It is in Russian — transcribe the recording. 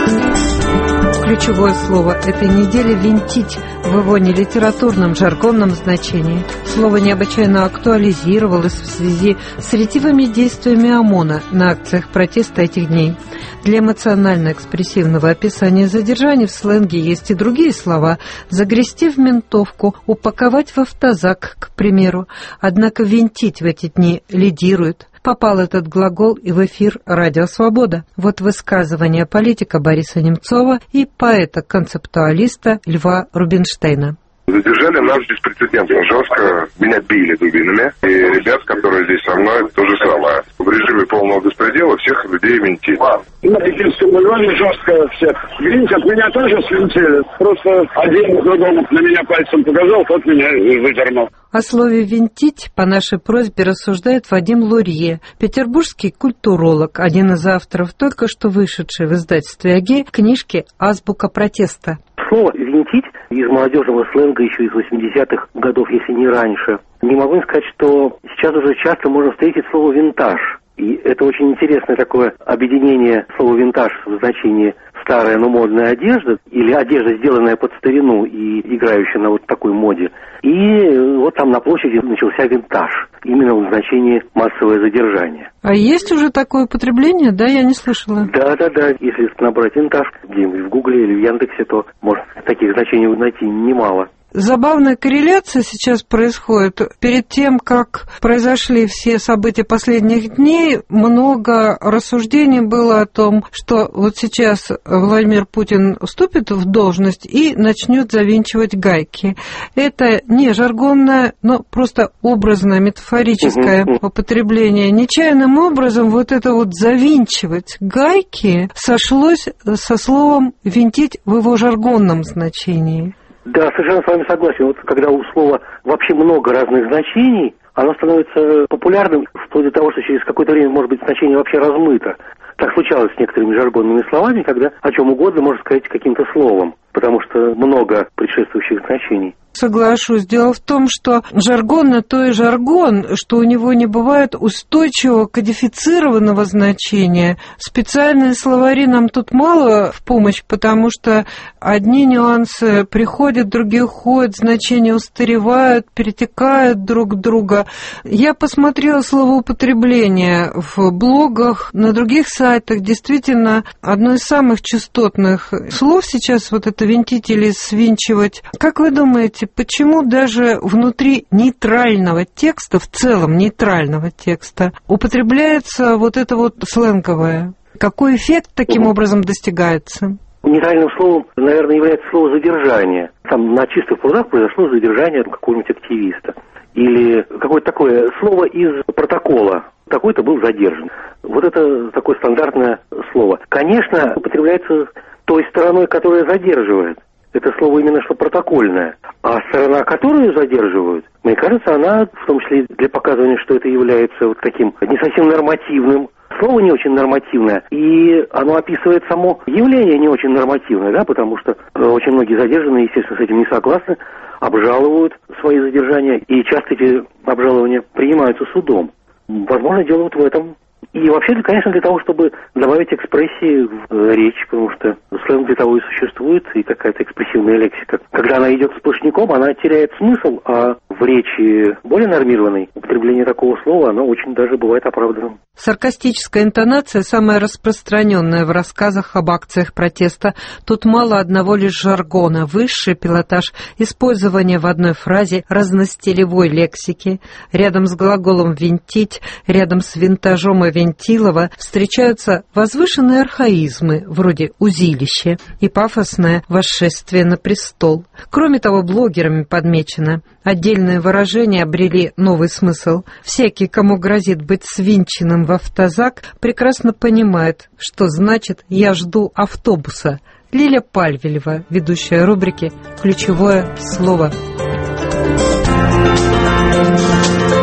Ключевое слово этой недели «винтить» в его нелитературном жаргонном значении. Слово необычайно актуализировалось в связи с ретивыми действиями ОМОНа на акциях протеста этих дней. Для эмоционально-экспрессивного описания задержаний в сленге есть и другие слова: загрести в ментовку, упаковать в автозак, к примеру. Однако «винтить» в эти дни лидирует. Попал этот глагол и в эфир «Радио Свобода». Вот высказывание политика Бориса Немцова и поэта-концептуалиста Льва Рубинштейна. Задержали нас беспрецедентно жестко, меня били дубинами, и ребят, которые здесь со мной, то же самое. В режиме полного беспредела всех людей винтить. На Пекинском бульваре жестко всех винтят, меня тоже свинтили. Просто один другому на меня пальцем показал, тот меня и выдернул. О слове «винтить» по нашей просьбе рассуждает Вадим Лурье, петербургский культуролог, один из авторов только что вышедшей в издательстве АГИ книжки «Азбука протеста». Слово «винтить» из молодежного сленга еще из 80-х годов, если не раньше. Не могу не сказать, что сейчас уже часто можно встретить слово «винтаж». И это очень интересное такое объединение слова «винтаж» в значении старая, но модная одежда, или одежда, сделанная под старину и играющая на вот такой моде. И вот там на площади начался винтаж, именно в значении массовое задержание. А есть уже такое употребление? Да, я не слышала. Да. Если набрать винтаж где-нибудь в Гугле или в Яндексе, то может таких значений найти немало. Забавная корреляция сейчас происходит. Перед тем, как произошли все события последних дней, много рассуждений было о том, что вот сейчас Владимир Путин вступит в должность и начнет завинчивать гайки. Это не жаргонное, но просто образное, метафорическое употребление. Нечаянным образом вот это вот завинчивать гайки сошлось со словом «винтить» в его жаргонном значении. Да, совершенно с вами согласен. Вот когда у слова вообще много разных значений, оно становится популярным вплоть до того, что через какое-то время, может быть, значение вообще размыто. Так случалось с некоторыми жаргонными словами, когда о чем угодно можно сказать каким-то словом, потому что много предшествующих значений. Соглашусь. Дело в том, что жаргон на то и жаргон, что у него не бывает устойчивого кодифицированного значения. Специальные словари нам тут мало в помощь, потому что одни нюансы приходят, другие уходят, значения устаревают, перетекают друг в друга. Я посмотрела словоупотребление в блогах, на других сайтах. Действительно, одно из самых частотных слов сейчас вот это «винтить» или «свинчивать». Как вы думаете, почему даже внутри нейтрального текста, в целом нейтрального текста, употребляется вот это вот сленговое? Какой эффект таким образом достигается? Нейтральным словом, наверное, является слово «задержание». Там на чистых прудах произошло задержание какого-нибудь активиста. Или какое-то такое слово из протокола. Такой-то был задержан. Вот это такое стандартное слово. Конечно, употребляется той стороной, которая задерживает. Это слово именно что протокольное. А сторона, которую задерживают, мне кажется, она, в том числе для показывания, что это является вот таким не совсем нормативным, слово не очень нормативное, и оно описывает само явление не очень нормативное, да, потому что очень многие задержанные, естественно, с этим не согласны, обжалуют свои задержания, и часто эти обжалования принимаются судом. Возможно, дело вот в этом. И вообще, конечно, для того, чтобы добавить экспрессии в речь, потому что сленг для того и существует, и какая-то экспрессивная лексика. Когда она идет сплошняком, она теряет смысл, а в речи более нормированной употребление такого слова, оно очень даже бывает оправданным. Саркастическая интонация самая распространенная в рассказах об акциях протеста. Тут мало одного лишь жаргона, высший пилотаж, использование в одной фразе разностилевой лексики. Рядом с глаголом «винтить», рядом с винтажом и вентилово встречаются возвышенные архаизмы, вроде «узилище», и пафосное «восшествие на престол». Кроме того, блогерами подмечено, отдельные выражения обрели новый смысл. Всякий, кому грозит быть свинченным в автозак, прекрасно понимает, что значит «я жду автобуса». Лиля Пальвелева, ведущая рубрики «Ключевое слово».